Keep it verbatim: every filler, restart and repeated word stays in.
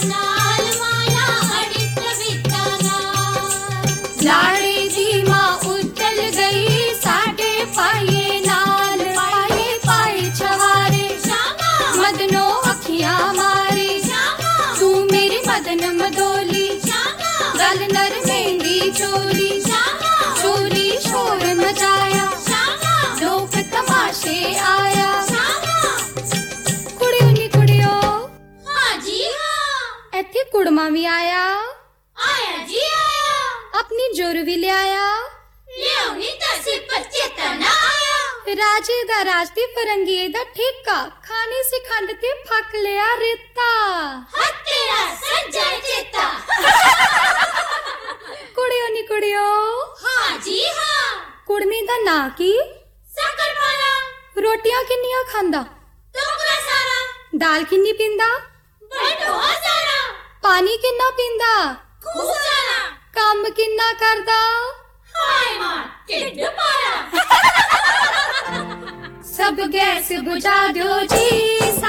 ਨਾਲ ਮਾਇਆ ਅੜਿਤ ਵਿਤਾ ਨਾਲ। ਲਾੜੇ ਦੀ ਮਾਂ ਉੱਜਲ ਗਈ ਸਾਡੇ ਪਾਈਏ ਨਾਲ, ਪਾਏ ਪਾਏ ਛਵਾਰੇ ਸ਼ਾਮਾ ਮਦਨੋ ਅੱਖੀਆਂ ਮਾਰੇ। ਸ਼ਾਮਾ ਤੂੰ ਮੇਰੀ ਮਦਨ ਮਦੋਲੀ, ਸ਼ਾਮਾ ਗਲ ਨਰਮੇ ਦੀ ਚੋਲੀ, ਸ਼ਾਮਾ ਚੋਲੀ ਸ਼ੋਰ ਮਚਾਇਆ ਸ਼ਾਮਾ ਲੋਕ ਤਮਾਸ਼ੇ ਆਇਆ। ਸ਼ਾਮਾ। ਕੁੜਿਓ ਨੀ ਕੁੜਿਓ ਹਾਂ ਜੀ ਹਾਂ, ਇੱਥੇ ਕੁੜਮਾ ਵੀ ਆਇਆ, ਆਇਆ ਜੀ ਆਇਆ। ਆਪਣੀ ਜੋਰ ਵੀ ਲਿਆਇਆ। ਲਿਆਉਣੀ ਤਾਂ ਸਿਰ ਚੇਤਾ ਨਾ ਆਇਆ। ਰਾਜੇ ਦਾ ਰਾਜ ਤੇ ਫਰੰਗੀਏ ਦਾ ਠੇਕਾ, ਖਾਣੇ ਸੀ ਖੰਡ ਤੇ ਫੱਕ ਲਿਆ ਰੇਤਾ। ਹੱਥ ਤੇਰਾ ਸੱਜਾ ਚੇਤਾ। ਕੁੜਿਓ ਨੀ ਕੁੜਿਓ ਹਾਂ ਜੀ ਹਾਂ, ਕੁੜਮੀ ਦਾ ਨਾਂ ਕੀ? ਸ਼ੱਕਰ ਪਾਲਾ। ਰੋਟੀਆਂ ਕਿੰਨੀਆਂ ਖਾਂਦਾ? ਟੋਕਰਾ ਸਾਰਾ। ਦਾਲ ਕਿੰਨੀ ਪੀਂਦਾ? ਬਟੋਆ ਸਾਰਾ। ਪਾਣੀ ਕਿੰਨਾ ਪੀਂਦਾ? ਖੂਹ ਸਾਰਾ। ਕੰਮ ਕਿੰਨਾ ਕਰਦਾ? ਹਾਏ ਮਾਂ ਢਿੱਡ ਪਾਲਾ। ਸਭ ਗੈਸ ਬੁਝਾ ਦਿਓ ਜੀ।